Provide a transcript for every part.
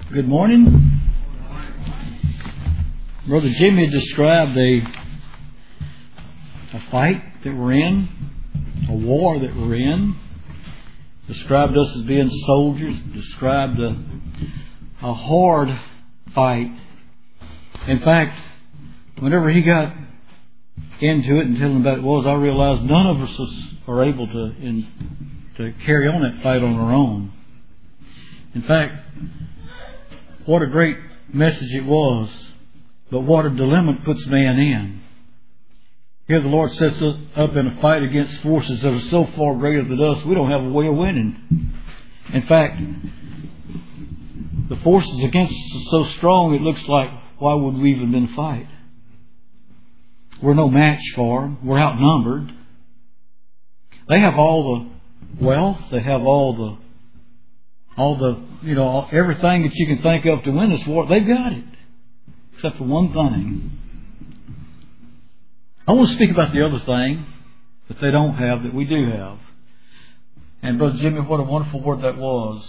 Good morning. Brother Jimmy described a fight that we're in, a war that we're in. Described us as being soldiers. Described a hard fight. In fact, whenever he got into it and telling about it I realized none of us are able to carry on that fight on our own. In fact, what a great message it was, but what a dilemma it puts man in. Here the Lord sets us up in a fight against forces that are so far greater than us, we don't have a way of winning. In fact, the forces against us are so strong, it looks like, why would we even be in a fight? We're no match for them. We're outnumbered. They have all the wealth. They have all the everything that you can think of to win this war. They've got it. Except for one thing. I want to speak about the other thing that they don't have that we do have. And Brother Jimmy, what a wonderful word that was.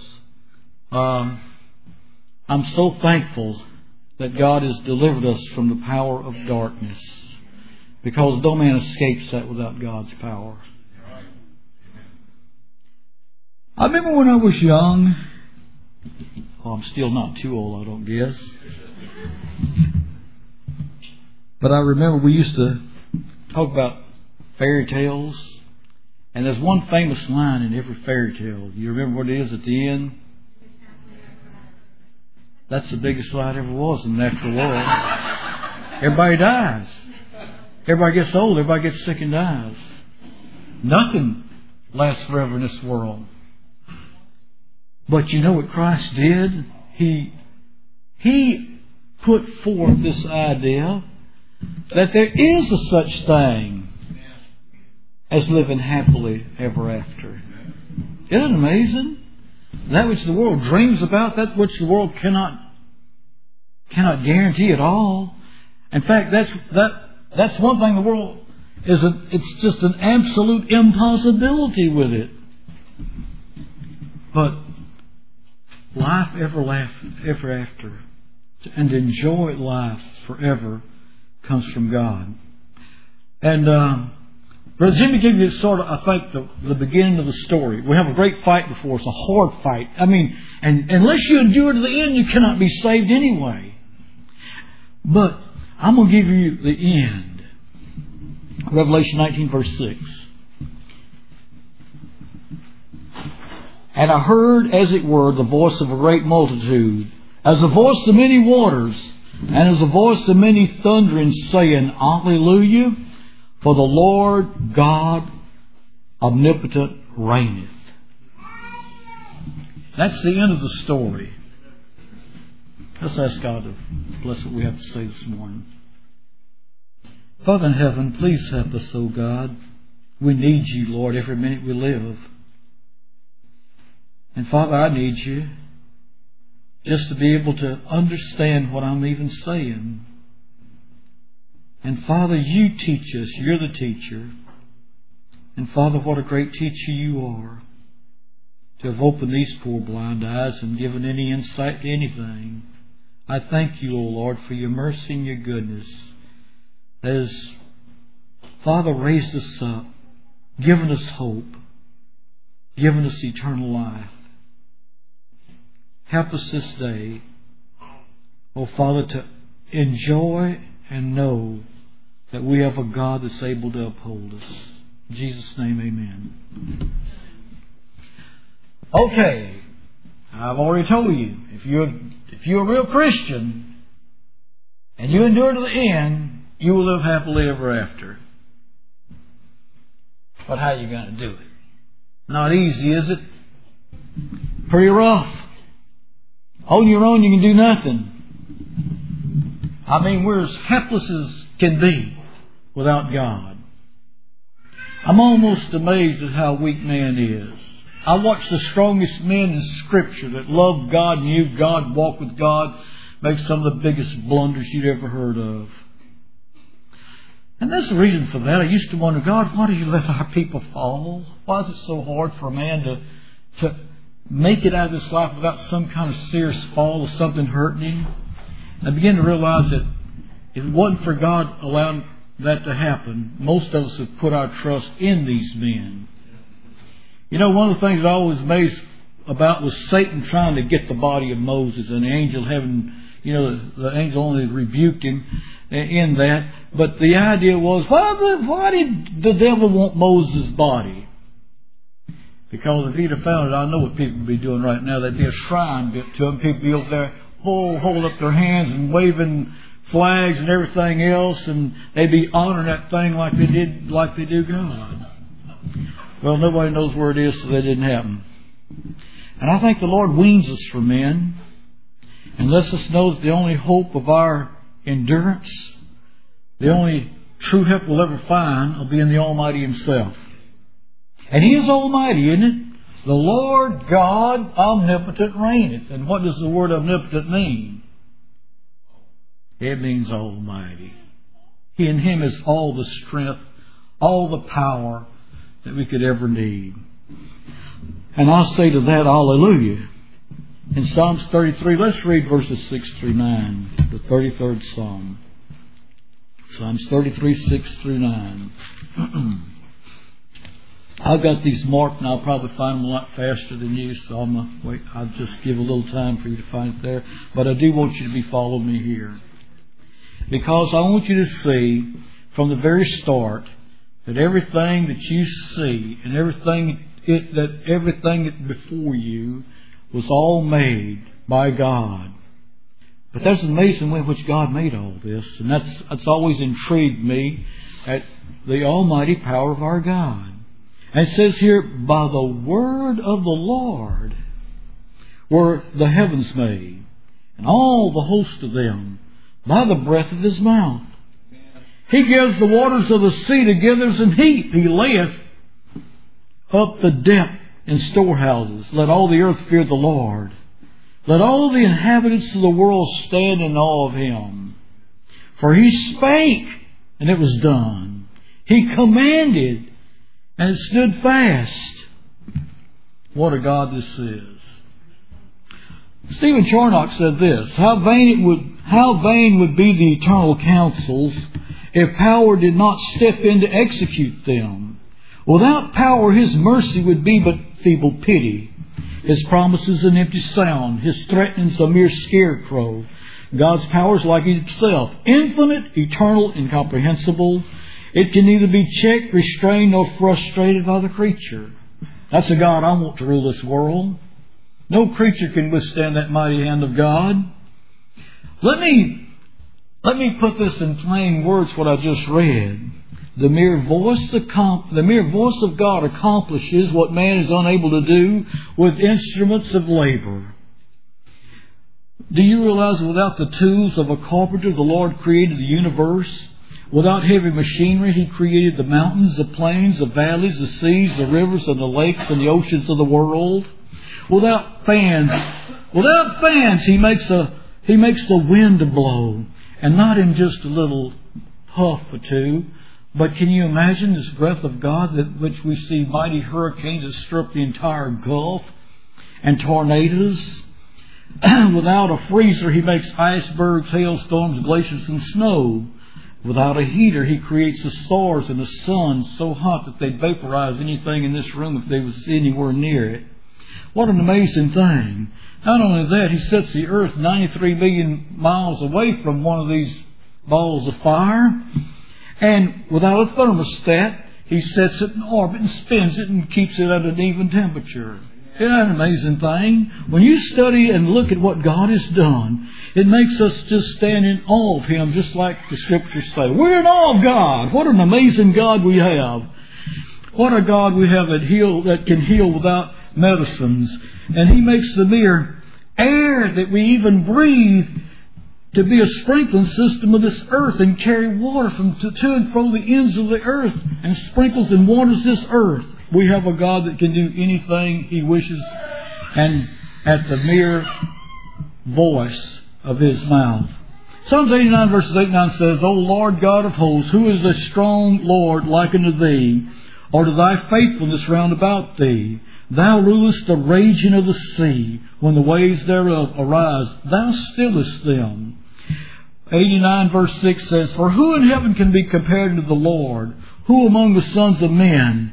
I'm so thankful that God has delivered us from the power of darkness. Because no man escapes that without God's power. I remember when I was young. I'm still not too old, I don't guess. But I remember we used to talk about fairy tales. And there's one famous line in every fairy tale. You remember what it is at the end? That's the biggest lie there ever was in the natural world. Everybody dies. Everybody gets old. Everybody gets sick and dies. Nothing lasts forever in this world. But you know what Christ did? He put forth this idea that there is a such thing as living happily ever after. Isn't it amazing? That which the world dreams about, that which the world cannot guarantee at all. In fact, that's one thing the world it's just an absolute impossibility with it. But life ever after, and enjoy life forever, comes from God. And Brother Jimmy gave you sort of, I think, the beginning of the story. We have a great fight before us, a hard fight. I mean, and unless you endure to the end, you cannot be saved anyway. But I'm going to give you the end. Revelation 19, verse 6. And I heard, as it were, the voice of a great multitude, as the voice of many waters, and as the voice of many thunderings, saying, Alleluia, for the Lord God omnipotent reigneth. That's the end of the story. Let's ask God to bless what we have to say this morning. Father in heaven, please help us, O God. We need you, Lord, every minute we live. And Father, I need you just to be able to understand what I'm even saying. And Father, you teach us. You're the teacher. And Father, what a great teacher you are. To have opened these poor blind eyes and given any insight to anything. I thank you, O Lord, for your mercy and your goodness. As Father raised us up, given us hope, given us eternal life. Help us this day, O Father, to enjoy and know that we have a God that's able to uphold us. In Jesus' name, amen. Okay, I've already told you, if you're a real Christian and you endure to the end, you will live happily ever after. But how are you going to do it? Not easy, is it? Pretty rough. On your own, you can do nothing. I mean, we're as helpless as can be without God. I'm almost amazed at how weak man is. I watch the strongest men in Scripture that loved God, knew God, walked with God, make some of the biggest blunders you'd ever heard of. And there's a reason for that. I used to wonder, God, why do you let our people fall? Why is it so hard for a man to make it out of this life without some kind of serious fall or something hurting him. I began to realize that if it wasn't for God allowing that to happen, most of us have put our trust in these men. You know, one of the things that I always amazed about was Satan trying to get the body of Moses, and the angel having, the angel only rebuked him in that. But the idea was, why did the devil want Moses' body? Because if he'd have found it, I know what people would be doing right now. There'd be a shrine built to him. People would be over there, hold up their hands and waving flags and everything else, and they'd be honoring that thing like they do God. Well, nobody knows where it is, so that didn't happen. And I think the Lord weans us from men and lets us know that the only hope of our endurance, the only true help we'll ever find, will be in the Almighty Himself. And He is Almighty, isn't it? The Lord God omnipotent reigneth. And what does the word omnipotent mean? It means Almighty. In Him is all the strength, all the power that we could ever need. And I'll say to that, hallelujah. In Psalms 33, let's read verses 6 through 9, the 33rd Psalm. Psalms 33, 6 through 9. I've got these marked, and I'll probably find them a lot faster than you, so I'll just give a little time for you to find it there. But I do want you to be following me here, because I want you to see from the very start that everything that you see and everything before you was all made by God. But there's an amazing way in which God made all this, and that's always intrigued me, at the almighty power of our God. And it says here, by the word of the Lord were the heavens made, and all the host of them, by the breath of His mouth. He gives the waters of the sea together as an heap. He layeth up the depth in storehouses. Let all the earth fear the Lord. Let all the inhabitants of the world stand in awe of Him. For He spake, and it was done. He commanded, and it stood fast. What a God this is. Stephen Charnock said this: How vain would be the eternal counsels if power did not step in to execute them. Without power, His mercy would be but feeble pity. His promises an empty sound. His threatenings a mere scarecrow. God's power is like Himself, infinite, eternal, incomprehensible. It can neither be checked, restrained, nor frustrated by the creature. That's the God I want to rule this world. No creature can withstand that mighty hand of God. Let me put this in plain words, what I just read. The mere voice of God accomplishes what man is unable to do with instruments of labor. Do you realize that without the tools of a carpenter, the Lord created the universe? Without heavy machinery, He created the mountains, the plains, the valleys, the seas, the rivers, and the lakes, and the oceans of the world. Without fans, He makes the wind to blow, and not in just a little puff or two. But can you imagine this breath of God, that which we see mighty hurricanes that stir up the entire Gulf, and tornadoes? Without a freezer, He makes icebergs, hailstorms, glaciers, and snow. Without a heater, He creates the stars and the sun so hot that they'd vaporize anything in this room if they was anywhere near it. What an amazing thing. Not only that, He sets the earth 93 million miles away from one of these balls of fire. And without a thermostat, He sets it in orbit and spins it and keeps it at an even temperature. Isn't that an amazing thing? When you study and look at what God has done, it makes us just stand in awe of Him, just like the Scriptures say. We're in awe of God. What an amazing God we have. What a God we have that can heal without medicines. And He makes the mere air that we even breathe to be a sprinkling system of this earth, and carry water from to and fro the ends of the earth, and sprinkles and waters this earth. We have a God that can do anything He wishes, and at the mere voice of His mouth. Psalms 89 verses 8 and 9 says, O Lord God of hosts, who is a strong Lord like unto Thee? or to thy faithfulness round about thee. Thou rulest the raging of the sea. When the waves thereof arise, thou stillest them. 89 verse 6 says, For who in heaven can be compared to the Lord? Who among the sons of men,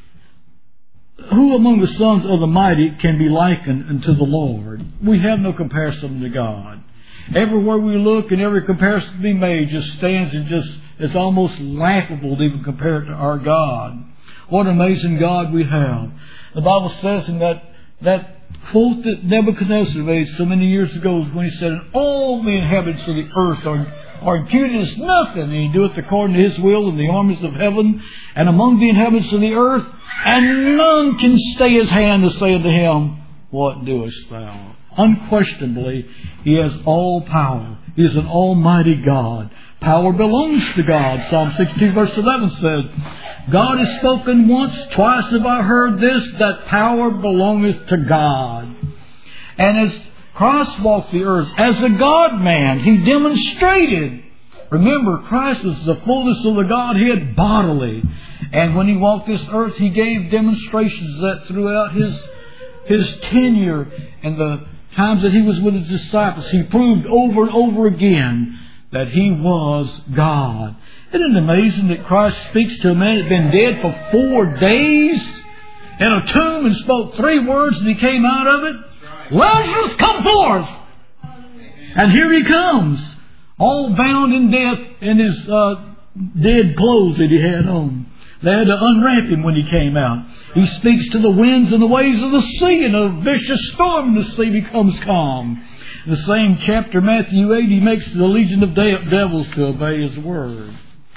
who among the sons of the mighty can be likened unto the Lord? We have no comparison to God. Everywhere we look and every comparison to be made just stands and it's almost laughable to even compare it to our God. What an amazing God we have. The Bible says in that quote that Nebuchadnezzar made so many years ago when he said, And all the inhabitants of the earth are imputed as nothing, and he doeth according to his will in the armies of heaven, and among the inhabitants of the earth, and none can stay his hand to say unto him, What doest thou? Unquestionably, He has all power. He is an almighty God. Power belongs to God. Psalm 62 verse 11 says, God has spoken once, twice have I heard this, that power belongeth to God. And as Christ walked the earth, as a God-man, He demonstrated. Remember, Christ was the fullness of the Godhead bodily. And when He walked this earth, He gave demonstrations that throughout His tenure and the times that He was with His disciples, He proved over and over again that He was God. Isn't it amazing that Christ speaks to a man that had been dead for 4 days in a tomb and spoke 3 words and he came out of it? Lazarus, come forth! And here he comes, all bound in death in his dead clothes that he had on. They had to unwrap him when he came out. He speaks to the winds and the waves of the sea, and a vicious storm in the sea becomes calm. In the same chapter, Matthew 8, He makes the legion of devils to obey His word.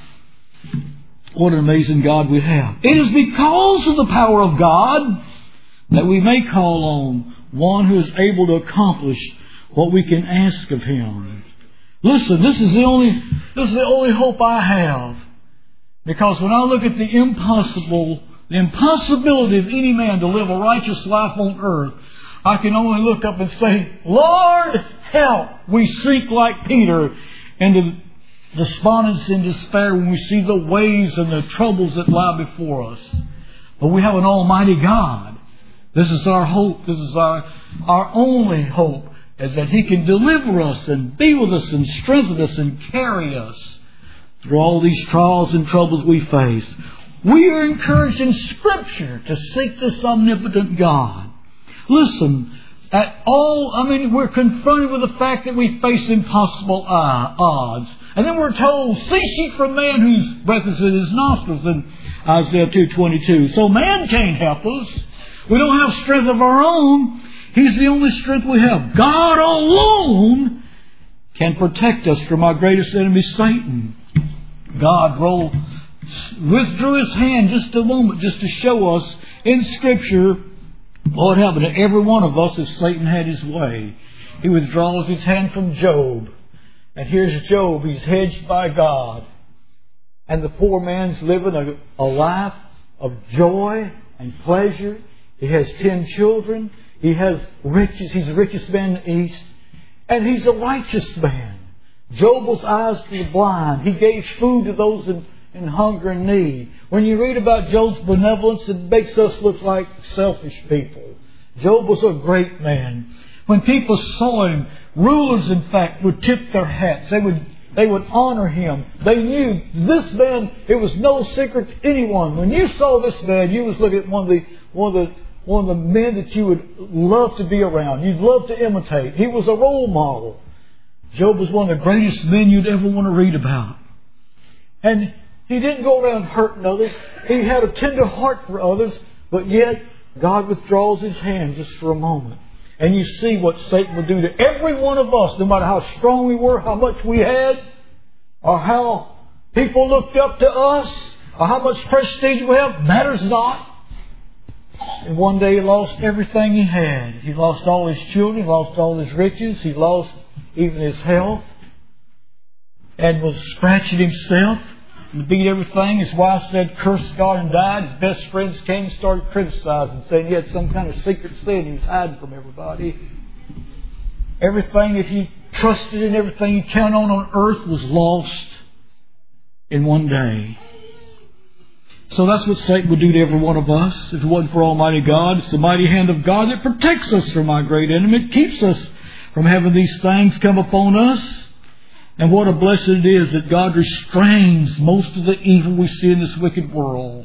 What an amazing God we have. It is because of the power of God that we may call on one who is able to accomplish what we can ask of Him. Listen, this is the only hope I have. Because when I look at the impossibility of any man to live a righteous life on earth, I can only look up and say, Lord, help! We sink like Peter into despondency and despair when we see the ways and the troubles that lie before us. But we have an almighty God. This is our hope. This is our only hope, is that He can deliver us and be with us and strengthen us and carry us through all these trials and troubles we face. We are encouraged in Scripture to seek this omnipotent God. Listen, we're confronted with the fact that we face impossible odds. And then we're told, cease ye from man whose breath is in his nostrils in Isaiah 2:22. So man can't help us. We don't have strength of our own. He's the only strength we have. God alone can protect us from our greatest enemy, Satan. God withdrew His hand just a moment, just to show us in Scripture what happened to every one of us if Satan had his way. He withdraws His hand from Job. And here's Job. He's hedged by God. And the poor man's living a life of joy and pleasure. He has 10 children. He has riches. He's the richest man in the East. And he's a righteous man. Job was eyes to the blind. He gave food to those in hunger and need. When you read about Job's benevolence, it makes us look like selfish people. Job was a great man. When people saw him, rulers in fact would tip their hats. They would honor him. They knew this man, it was no secret to anyone. When you saw this man, you was looking at one of the men that you would love to be around. You'd love to imitate. He was a role model. Job was one of the greatest men you'd ever want to read about. And he didn't go around hurting others. He had a tender heart for others, but yet God withdraws His hand just for a moment. And you see what Satan will do to every one of us, no matter how strong we were, how much we had, or how people looked up to us, or how much prestige we have, matters not. And one day he lost everything he had. He lost all his children, he lost all his riches, he lost even his health, and was scratching himself and beat everything. His wife said, curse God, and died. His best friends came and started criticizing, saying he had some kind of secret sin he was hiding from everybody. Everything that he trusted and everything he counted on earth was lost in one day. So that's what Satan would do to every one of us if it wasn't for Almighty God. It's the mighty hand of God that protects us from our great enemy. It keeps us from having these things come upon us. And what a blessing it is that God restrains most of the evil we see in this wicked world.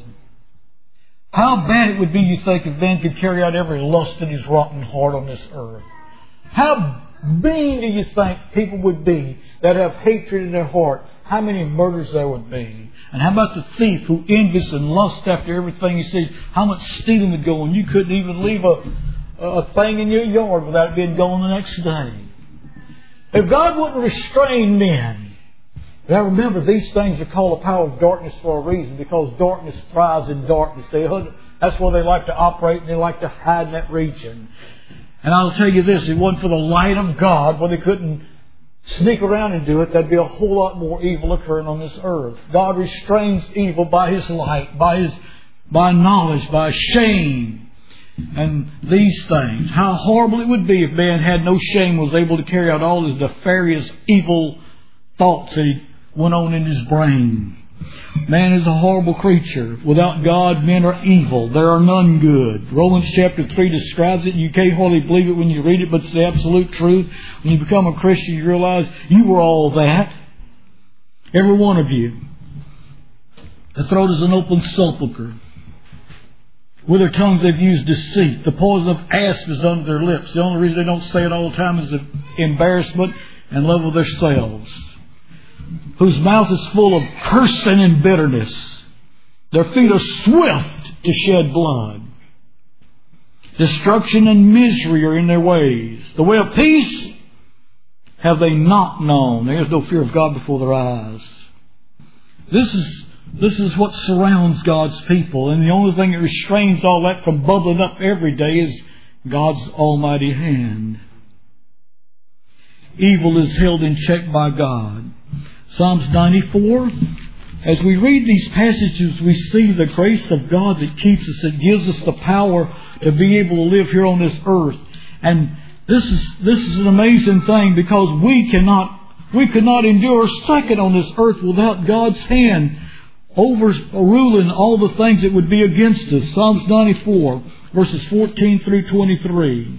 How bad it would be, you think, if man could carry out every lust in his rotten heart on this earth. How mean do you think people would be that have hatred in their heart? How many murders there would be? And how about the thief who envies and lusts after everything he sees? How much stealing would go on? You couldn't even leave a thing in your yard without it being gone the next day. If God wouldn't restrain men. Now remember, these things are called the power of darkness for a reason, because darkness thrives in darkness. That's where they like to operate, and they like to hide in that region. And I'll tell you this, if it wasn't for the light of God, where they couldn't sneak around and do it, there'd be a whole lot more evil occurring on this earth. God restrains evil by His light, by knowledge, by shame, and these things. How horrible it would be if man had no shame, was able to carry out all his nefarious evil thoughts that he went on in his brain. Man is a horrible creature. Without God, men are evil. There are none good. Romans chapter 3 describes it. You can't hardly believe it when you read it, but it's the absolute truth. When you become a Christian, you realize you were all that. Every one of you. The throat is an open sepulchre. With their tongues they've used deceit. The poison of asp is under their lips. The only reason they don't say it all the time is the embarrassment and love of themselves. Whose mouth is full of cursing and bitterness. Their feet are swift to shed blood. Destruction and misery are in their ways. The way of peace have they not known. There is no fear of God before their eyes. This is what surrounds God's people. And the only thing that restrains all that from bubbling up every day is God's almighty hand. Evil is held in check by God. Psalms 94. As we read these passages, we see the grace of God that keeps us, that gives us the power to be able to live here on this earth. And this is an amazing thing, because we could not endure a second on this earth without God's hand overruling all the things that would be against us. Psalms 94, verses 14 through 23.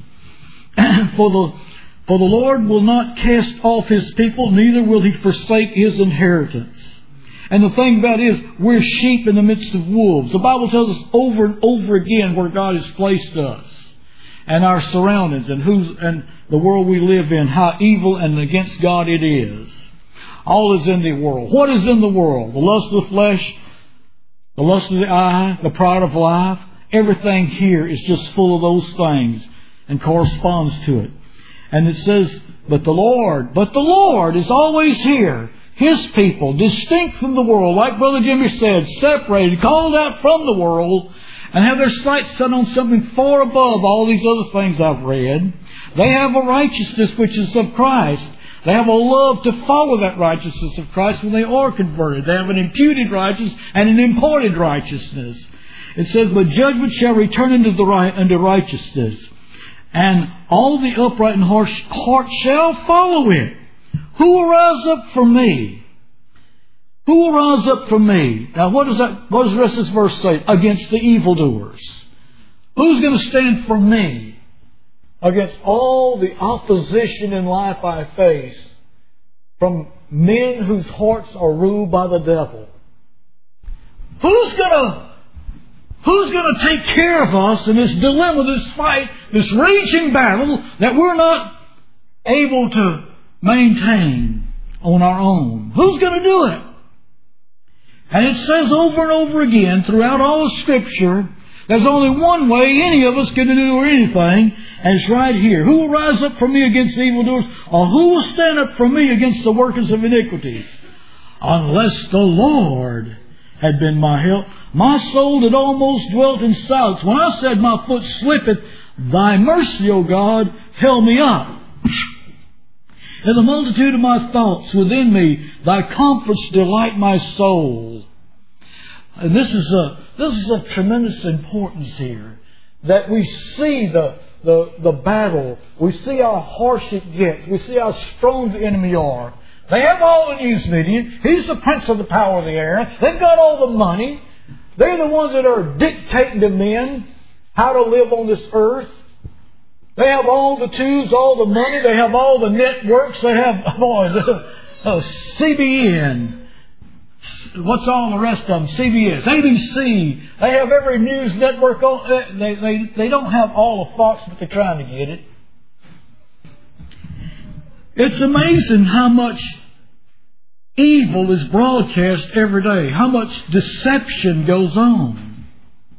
For the Lord will not cast off His people, neither will He forsake His inheritance. And the thing about it is, we're sheep in the midst of wolves. The Bible tells us over and over again where God has placed us, and our surroundings, and the world we live in, how evil and against God it is. All is in the world. What is in the world? The lust of the flesh, the lust of the eye, the pride of life. Everything here is just full of those things and corresponds to it. And it says, but the Lord is always here. His people, distinct from the world, like Brother Jimmy said, separated, called out from the world, and have their sights set on something far above all these other things I've read. They have a righteousness which is of Christ. They have a love to follow that righteousness of Christ when they are converted. They have an imputed righteousness and an imparted righteousness. It says, but judgment shall return unto righteousness, and all the upright in heart shall follow it. Who will rise up for me? Who will rise up for me? Now what does the rest of this verse say? Against the evildoers. Who's going to stand for me against all the opposition in life I face from men whose hearts are ruled by the devil? Who's going to take care of us in this dilemma, this fight, this raging battle that we're not able to maintain on our own? Who's going to do it? And it says over and over again throughout all of Scripture, there's only one way any of us can do anything, and it's right here. Who will rise up for me against the evildoers? Or who will stand up for me against the workers of iniquity? Unless the Lord had been my help, my soul had almost dwelt in silence. When I said, my foot slippeth, thy mercy, O God, held me up. In the multitude of my thoughts within me, thy comforts delight my soul. And this is a tremendous importance here, that we see the battle. We see how harsh it gets. We see how strong the enemy are. They have all the news media. He's the prince of the power of the air. They've got all the money. They're the ones that are dictating to men how to live on this earth. They have all the tools, all the money. They have all the networks. They have CBN. What's all the rest of them? CBS, ABC. They have every news network on. They don't have all of Fox, but they're trying to get it. It's amazing how much evil is broadcast every day. How much deception goes on.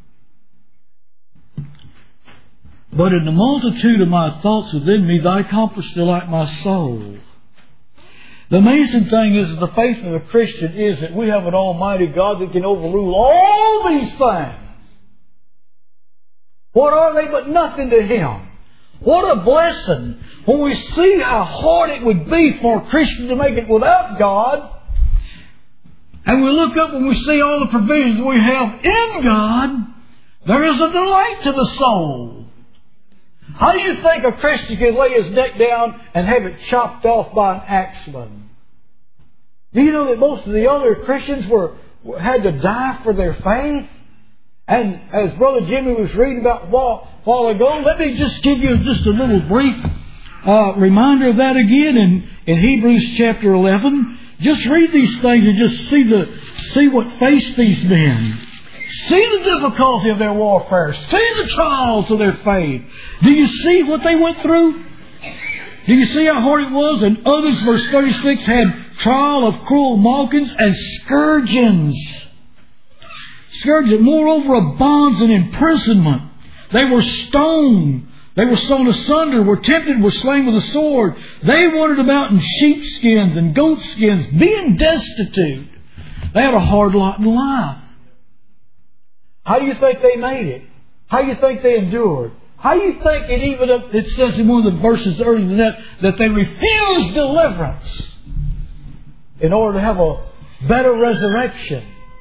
But in the multitude of my thoughts within me, Thy compass delight my soul. The amazing thing is the faith of a Christian is that we have an Almighty God that can overrule all these things. What are they but nothing to Him? What a blessing when we see how hard it would be for a Christian to make it without God. And we look up and we see all the provisions we have in God. There is a delight to the soul. How do you think a Christian can lay his neck down and have it chopped off by an axeman? Do you know that most of the other Christians had to die for their faith? And as Brother Jimmy was reading about a while ago, let me just give you just a little brief reminder of that again in Hebrews chapter 11. Just read these things and just see what faced these men. See the difficulty of their warfare. See the trials of their faith. Do you see what they went through? Do you see how hard it was? And others, verse 36, had trial of cruel mockings and scourgings. Scourgings. Moreover, of bonds and imprisonment. They were stoned. They were sawn asunder, were tempted, were slain with a sword. They wandered about in sheepskins and goatskins, being destitute. They had a hard lot in life. How do you think they made it? How do you think they endured? How do you think it says in one of the verses earlier than that they refused deliverance in order to have a better resurrection?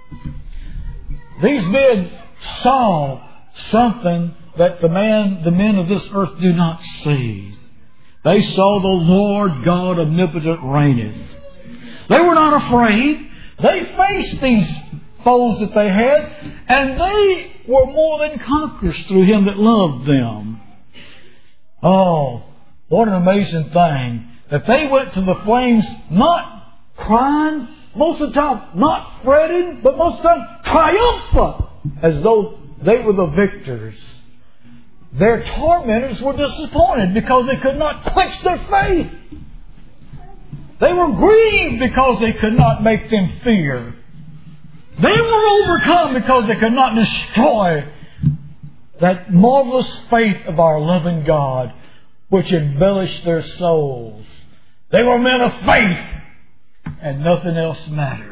These men saw something that the men of this earth do not see. They saw the Lord God omnipotent reigneth. They were not afraid. They faced these foes that they had, and they were more than conquerors through Him that loved them. Oh, what an amazing thing. That they went to the flames not crying, most of the time not fretting, but most of the time triumphant, as though they were the victors. Their tormentors were disappointed because they could not quench their faith. They were grieved because they could not make them fear. They were overcome because they could not destroy that marvelous faith of our loving God, which embellished their souls. They were men of faith, and nothing else mattered.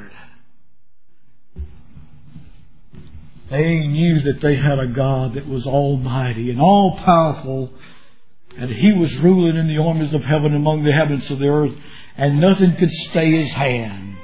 They knew that they had a God that was almighty and all-powerful, and He was ruling in the armies of heaven among the inhabitants of the earth, and nothing could stay His hand.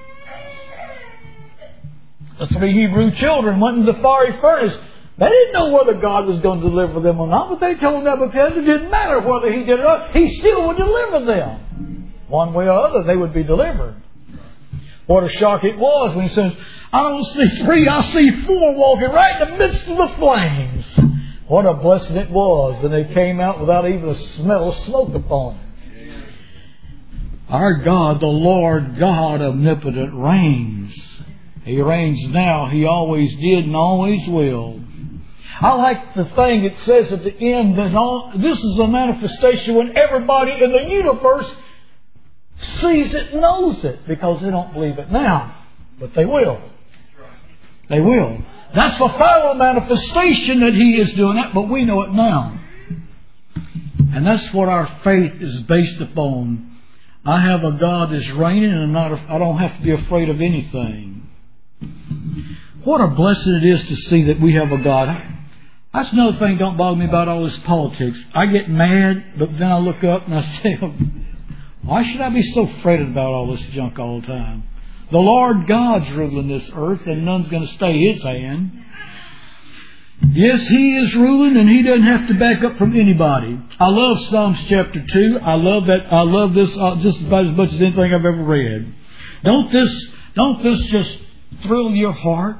The three Hebrew children went into the fiery furnace. They didn't know whether God was going to deliver them or not, but they told Nebuchadnezzar it didn't matter whether he did it or not. He still would deliver them. One way or other, they would be delivered. What a shock it was when He says, I don't see three, I see four walking right in the midst of the flames. What a blessing it was. And they came out without even a smell of smoke upon them. Our God, the Lord God omnipotent, reigns. He reigns now. He always did and always will. I like the thing it says at the end that this is a manifestation when everybody in the universe sees it, knows it, because they don't believe it now. But they will. They will. That's the final manifestation that He is doing that, but we know it now. And that's what our faith is based upon. I have a God that's reigning, and I don't have to be afraid of anything. What a blessing it is to see that we have a God. That's another thing don't bother me about all this politics. I get mad, but then I look up and I say, why should I be so fretted about all this junk all the time? The Lord God's ruling this earth, and none's going to stay His hand. Yes, He is ruling, and He doesn't have to back up from anybody. I love Psalms chapter 2. I love that. I love this just about as much as anything I've ever read. Don't this just thrill your heart?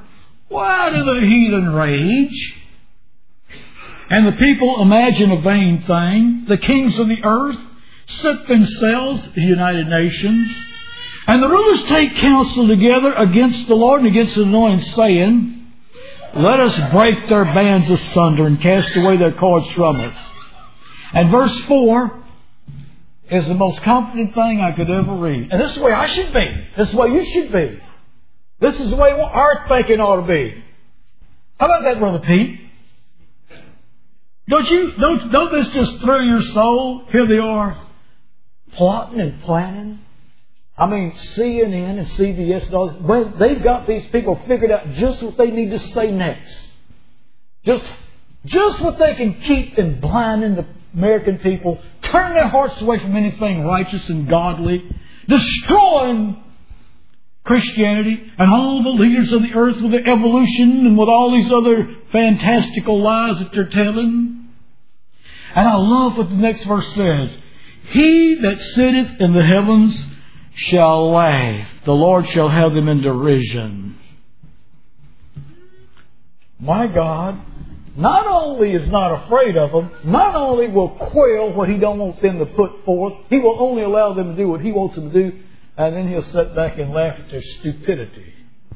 Why do the heathen rage? And the people imagine a vain thing. The kings of the earth set themselves, the United Nations, and the rulers take counsel together against the Lord and against His anointed, saying, let us break their bands asunder and cast away their cords from us. And verse 4 is the most comforting thing I could ever read. And this is the way I should be. This is the way you should be. This is the way our thinking ought to be. How about that, Brother Pete? Don't this just thrill your soul? Here they are, plotting and planning. I mean, CNN and CBS and all this. Well, they've got these people figured out just what they need to say next. Just what they can keep in blinding the American people, turning their hearts away from anything righteous and godly, destroying Christianity and all the leaders of the earth with their evolution and with all these other fantastical lies that they're telling. And I love what the next verse says. He that sitteth in the heavens shall laugh. The Lord shall have them in derision. My God not only is not afraid of them, not only will quail what He don't want them to put forth, He will only allow them to do what He wants them to do, and then He'll sit back and laugh at their stupidity.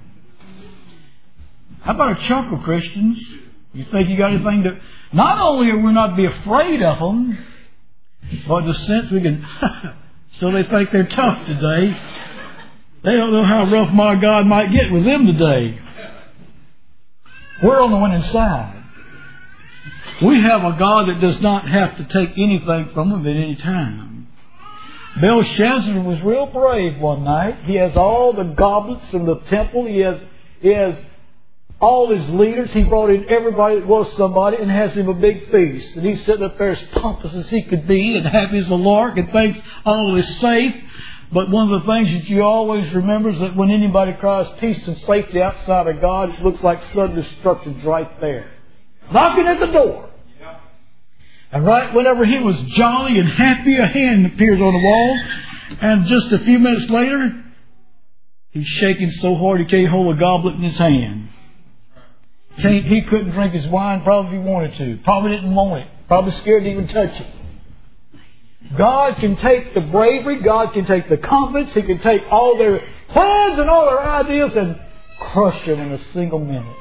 How about a chuckle, Christians? You think you got anything to... Not only are we not to be afraid of them, but in the sense we can... So they think they're tough today. They don't know how rough my God might get with them today. We're on the winning side. We have a God that does not have to take anything from them at any time. Belshazzar was real brave one night. He has all the goblets in the temple. He has all his leaders. He brought in everybody that was somebody and has him a big feast. And he's sitting up there as pompous as he could be and happy as a lark and thinks all is safe. But one of the things that you always remember is that when anybody cries peace and safety outside of God, it looks like sudden destruction's right there, knocking at the door. And right whenever he was jolly and happy, a hand appears on the walls. And just a few minutes later, he's shaking so hard he can't hold a goblet in his hand. He couldn't drink his wine probably if he wanted to. Probably didn't want it. Probably scared to even touch it. God can take the bravery. God can take the confidence. He can take all their plans and all their ideas and crush them in a single minute.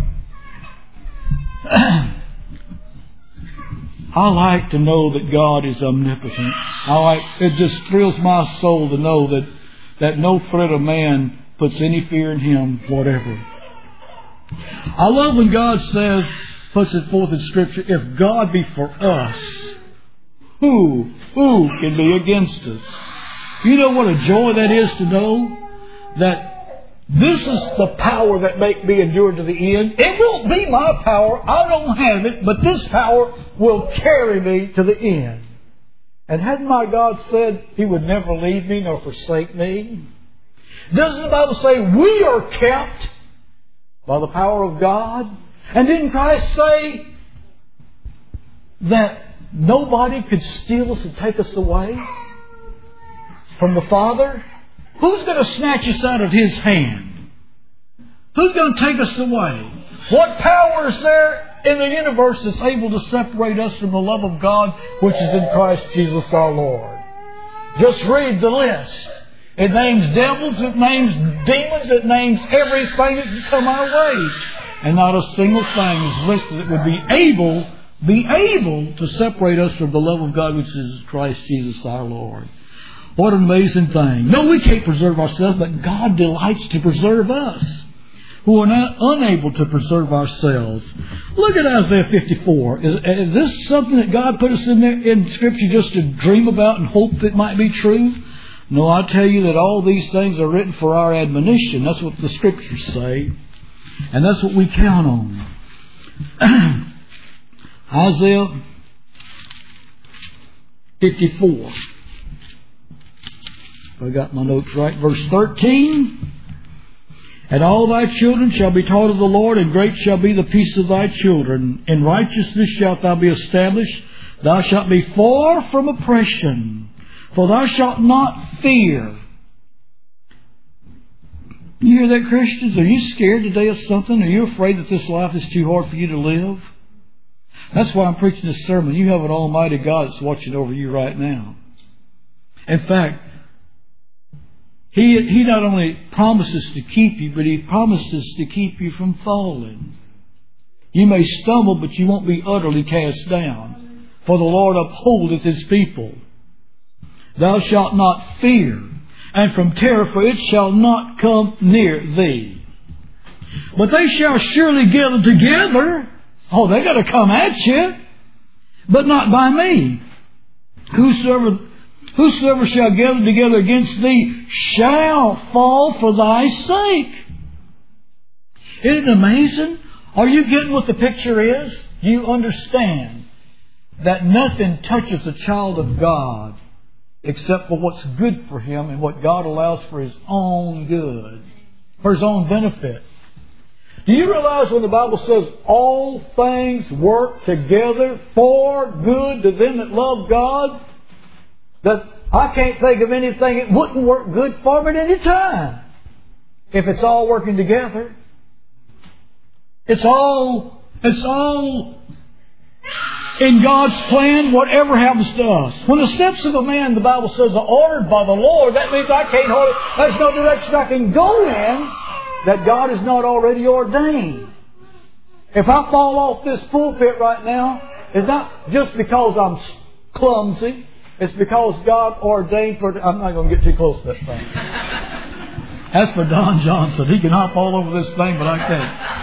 I like to know that God is omnipotent. It just thrills my soul to know that no threat of man puts any fear in Him whatever. I love when God puts it forth in Scripture, if God be for us, who can be against us? You know what a joy that is to know that this is the power that make me endure to the end. It won't be my power. I don't have it, but this power will carry me to the end. And hadn't my God said He would never leave me nor forsake me? Doesn't the Bible say we are kept by the power of God? And didn't Christ say that nobody could steal us and take us away from the Father? Who's going to snatch us out of His hand? Who's going to take us away? What power is there in the universe that's able to separate us from the love of God which is in Christ Jesus our Lord? Just read the list. It names devils, it names demons, it names everything that can come our way. And not a single thing is listed that would be able to separate us from the love of God which is Christ Jesus our Lord. What an amazing thing. No, we can't preserve ourselves, but God delights to preserve us, who are not unable to preserve ourselves. Look at Isaiah 54. Is this something that God put us in there in Scripture just to dream about and hope that it might be true? No, I tell you that all these things are written for our admonition. That's what the Scriptures say. And that's what we count on. Isaiah 54. If I got my notes right. Verse 13. And all thy children shall be taught of the Lord, and great shall be the peace of thy children. In righteousness shalt thou be established. Thou shalt be far from oppression, for thou shalt not fear. You hear that, Christians? Are you scared today of something? Are you afraid that this life is too hard for you to live? That's why I'm preaching this sermon. You have an Almighty God that's watching over you right now. In fact, He not only promises to keep you, but He promises to keep you from falling. You may stumble, but you won't be utterly cast down. For the Lord upholdeth His people. Thou shalt not fear, and from terror, for it shall not come near thee. But they shall surely gather together. Oh, they got to come at you, but not by me. Whosoever shall gather together against thee shall fall for thy sake. Isn't it amazing? Are you getting what the picture is? You understand that nothing touches a child of God except for what's good for him and what God allows for His own good, for His own benefit. Do you realize when the Bible says all things work together for good to them that love God, that I can't think of anything that wouldn't work good for me at any time if it's all working together? It's all in God's plan, whatever happens to us. When the steps of a man, the Bible says, are ordered by the Lord, that means there's no direction I can go in that God has not already ordained. If I fall off this pulpit right now, it's not just because I'm clumsy. It's because God ordained for... I'm not going to get too close to that thing. As for Don Johnson, he can hop all over this thing, but I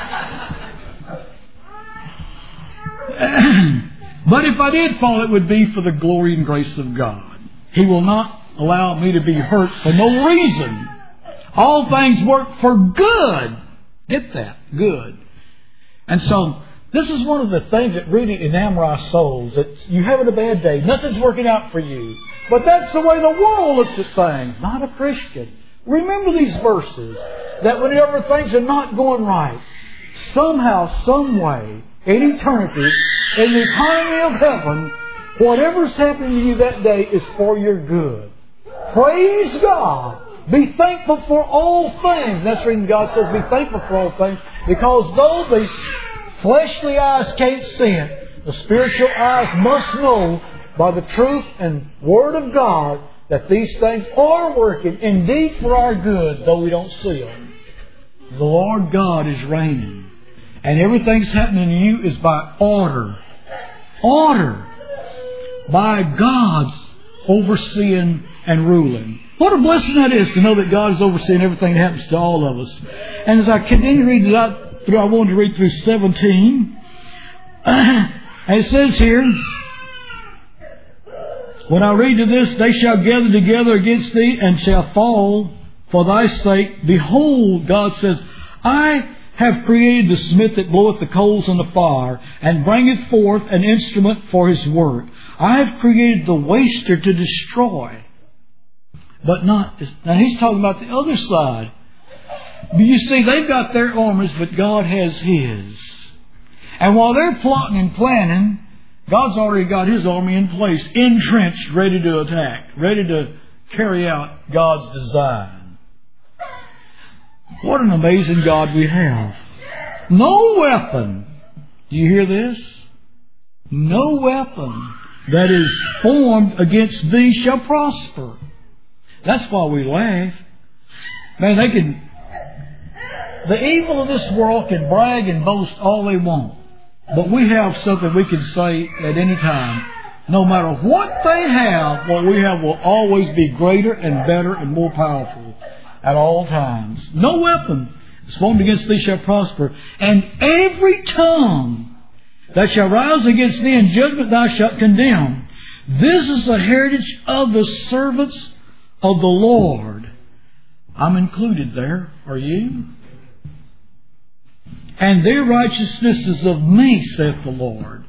can't. But if I did fall, it would be for the glory and grace of God. He will not allow me to be hurt for no reason. All things work for good. Get that? Good. And so, this is one of the things that really enamor our souls. That you're having a bad day. Nothing's working out for you. But that's the way the world looks at things. Not a Christian. Remember these verses. That whenever things are not going right, somehow, some way, in eternity, in the economy of heaven, whatever's happening to you that day is for your good. Praise God. Be thankful for all things. That's the reason God says be thankful for all things. Because though the fleshly eyes can't see it, the spiritual eyes must know by the truth and Word of God that these things are working indeed for our good, though we don't see them. The Lord God is reigning. And everything's happening to you is by order. Order. By God's overseeing and ruling. What a blessing that is to know that God is overseeing everything that happens to all of us. And as I continue to read it out through, I wanted to read through 17. And it says here, when I read to this, they shall gather together against thee and shall fall for thy sake. Behold, God says, I have created the smith that bloweth the coals on the fire, and bringeth forth an instrument for his work. I have created the waster to destroy, but not... Now he's talking about the other side. But you see, they've got their armies, but God has His. And while they're plotting and planning, God's already got His army in place, entrenched, ready to attack, ready to carry out God's design. What an amazing God we have. No weapon, do you hear this? No weapon that is formed against thee shall prosper. That's why we laugh. Man, the evil of this world can brag and boast all they want. But we have something we can say at any time. No matter what they have, what we have will always be greater and better and more powerful at all times. No weapon that's formed against thee shall prosper. And every tongue that shall rise against thee in judgment thou shalt condemn. This is the heritage of the servants of the Lord. I'm included there. Are you? And their righteousness is of me, saith the Lord.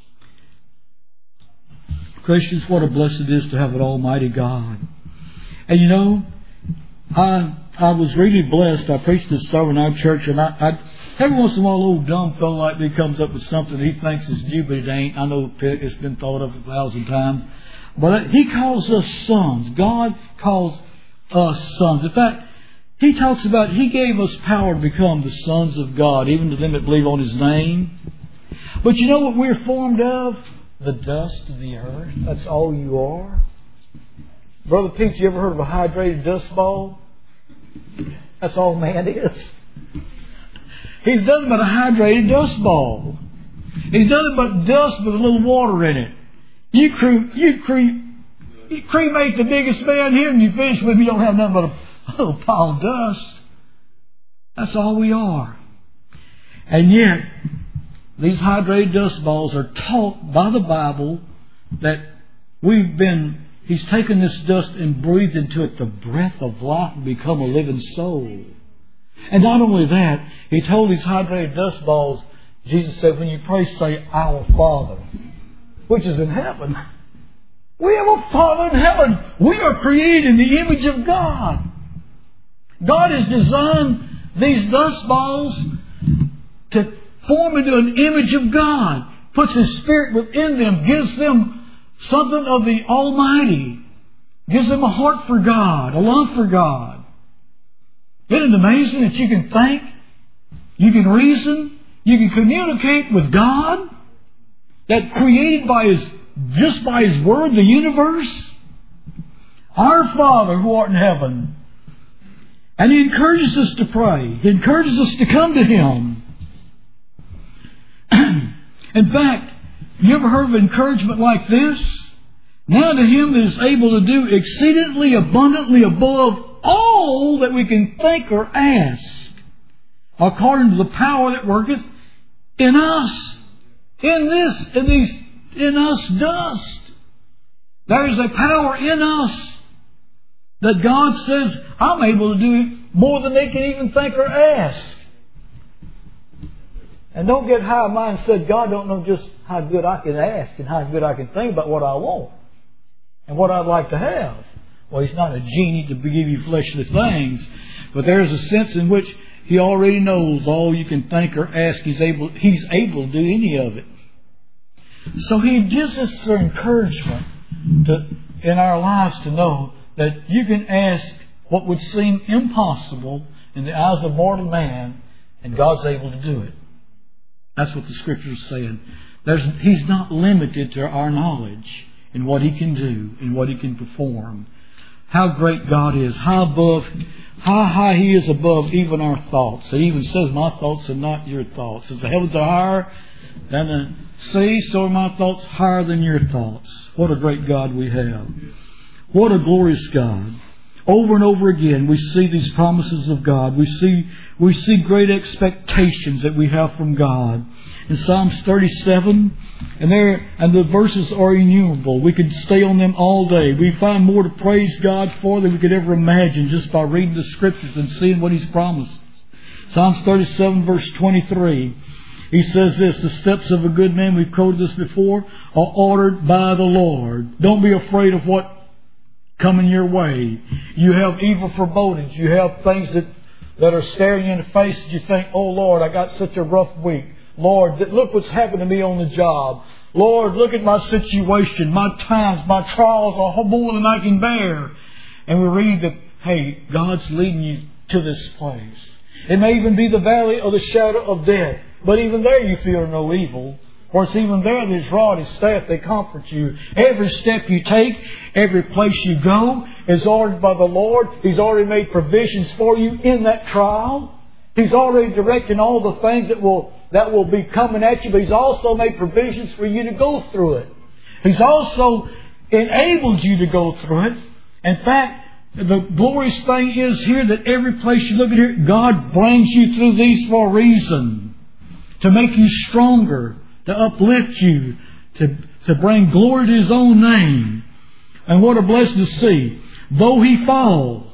Christians, what a blessed it is to have an Almighty God. And you know, I was really blessed. I preached this sermon in our church, and I every once in a while, a little dumb fellow like me comes up with something he thinks is new, but it ain't. I know it's been thought of 1,000 times. But He calls us sons. God calls us sons. In fact, He talks about He gave us power to become the sons of God, even to them that believe on His name. But you know what we're formed of? The dust of the earth. That's all you are. Brother Pete, you ever heard of a hydrated dust ball? That's all man is. He's nothing but a hydrated dust ball. He's nothing but dust with a little water in it. You cremate the biggest man here and you finish with him, you don't have nothing but a little pile of dust. That's all we are. And yet, these hydrated dust balls are taught by the Bible that He's taken this dust and breathed into it the breath of life and become a living soul. And not only that, He told these hydrated dust balls, Jesus said, when you pray, say, Our Father, which is in heaven. We have a Father in heaven. We are created in the image of God. God has designed these dust balls to form into an image of God. Puts His Spirit within them. Gives them something of the Almighty. Gives them a heart for God. A love for God. Isn't it amazing that you can think? You can reason? You can communicate with God? That created just by His Word, the universe? Our Father who art in heaven. And He encourages us to pray. He encourages us to come to Him. In fact, you ever heard of encouragement like this? Now to Him that is able to do exceedingly abundantly above all that we can think or ask, according to the power that worketh in us. In us dust. There is a power in us that God says, I'm able to do more than they can even think or ask. And don't get high mind and say, God don't know just how good I can ask and how good I can think about what I want and what I'd like to have. Well, He's not a genie to give you fleshly things, but there's a sense in which He already knows all you can think or ask. He's able to do any of it. So He gives us the encouragement in our lives to know that you can ask what would seem impossible in the eyes of mortal man, and God's able to do it. That's what the Scripture is saying. He's not limited to our knowledge in what He can do and what He can perform. How great God is. How high He is above even our thoughts. He even says, my thoughts are not your thoughts. As the heavens are higher than the sea, so are my thoughts higher than your thoughts. What a great God we have. What a glorious God. Over and over again we see these promises of God. We see great expectations that we have from God. In Psalms 37, and the verses are innumerable. We could stay on them all day. We find more to praise God for than we could ever imagine just by reading the Scriptures and seeing what He's promised. Psalms 37 verse 23. He says this, the steps of a good man, we've quoted this before, are ordered by the Lord. Don't be afraid of what coming your way. You have evil forebodings. You have things that are staring you in the face that you think, oh Lord, I got such a rough week. Lord, look what's happened to me on the job. Lord, look at my situation. My times, my trials are more than I can bear. And we read that, hey, God's leading you to this place. It may even be the valley of the shadow of death. But even there you fear no evil. For it's even there that His rod, His staff, they comfort you. Every step you take, every place you go is ordered by the Lord. He's already made provisions for you in that trial. He's already directing all the things that will be coming at you. But He's also made provisions for you to go through it. He's also enabled you to go through it. In fact, the glorious thing is here that every place you look at here, God brings you through these for a reason. To make you stronger. To uplift you. To bring glory to His own name. And what a blessing to see. Though he fall,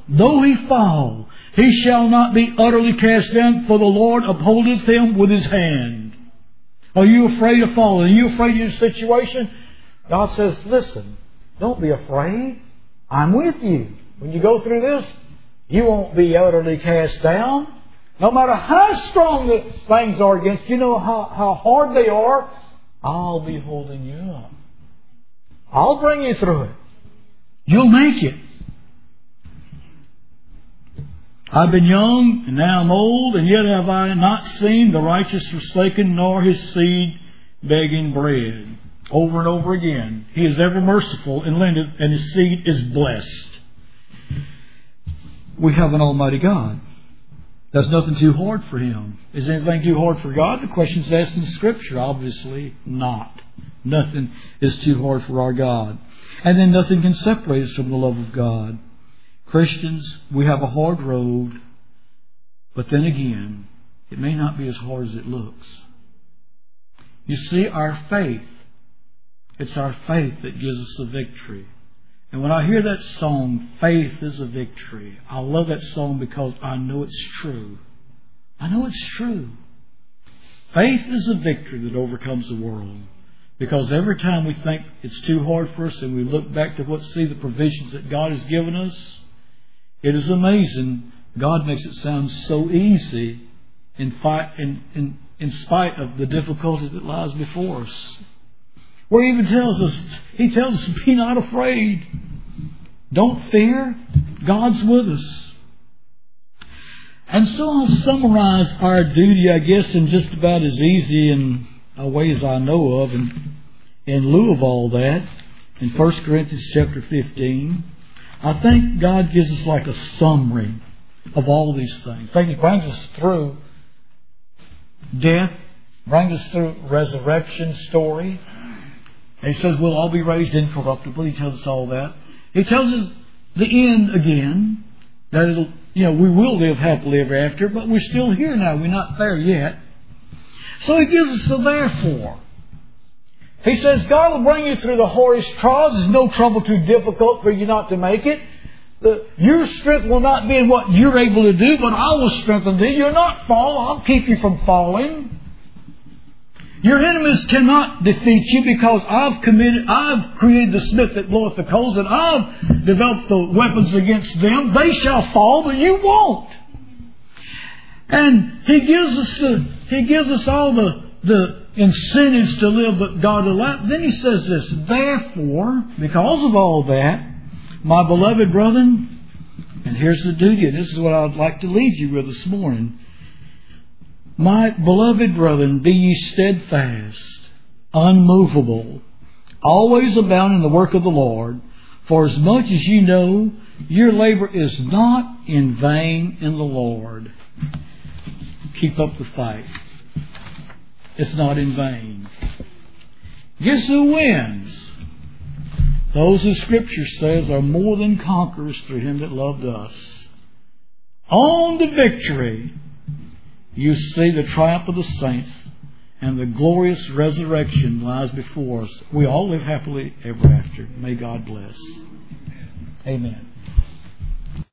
he shall not be utterly cast down, for the Lord upholdeth him with His hand. Are you afraid of falling? Are you afraid of your situation? God says, listen, don't be afraid. I'm with you. When you go through this, you won't be utterly cast down. No matter how strong the things are against you, know how hard they are, I'll be holding you up. I'll bring you through it. You'll make it. I've been young, and now I'm old, and yet have I not seen the righteous forsaken, nor his seed begging bread. Over and over again. He is ever merciful and lendeth, and his seed is blessed. We have an almighty God. There's nothing too hard for Him. Is anything too hard for God? The question's asked in Scripture. Obviously not. Nothing is too hard for our God. And then nothing can separate us from the love of God. Christians, we have a hard road, but then again, it may not be as hard as it looks. You see, our faith, it's our faith that gives us the victory. And when I hear that song, Faith is a Victory, I love that song because I know it's true. I know it's true. Faith is a victory that overcomes the world. Because every time we think it's too hard for us and we look back to see the provisions that God has given us, it is amazing. God makes it sound so easy in spite of the difficulty that lies before us. Where He even tells us, be not afraid. Don't fear. God's with us. And so I'll summarize our duty, I guess, in just about as easy in a way as I know of. And in lieu of all that, in 1 Corinthians chapter 15, I think God gives us like a summary of all these things. I think He brings us through death, brings us through resurrection story. And He says we'll all be raised incorruptible. He tells us all that. He tells us the end again. That we will live happily ever after, but we're still here now. We're not there yet. So He gives us the therefore. He says God will bring you through the hardest trials. There's no trouble too difficult for you not to make it. Your strength will not be in what you're able to do, but I will strengthen thee. You'll not fall. I'll keep you from falling. Your enemies cannot defeat you because I've created the smith that bloweth the coals, and I've developed the weapons against them. They shall fall, but you won't. And He gives us all the incentives to live the godly life. Then He says this, therefore, because of all that, my beloved brethren, and here's the duty, and this is what I'd like to leave you with this morning. My beloved brethren, be ye steadfast, unmovable, always abounding in the work of the Lord, for as much as you know, your labor is not in vain in the Lord. Keep up the fight. It's not in vain. Guess who wins? Those who Scripture says are more than conquerors through Him that loved us. On to victory. You see the triumph of the saints and the glorious resurrection lies before us. We all live happily ever after. May God bless. Amen.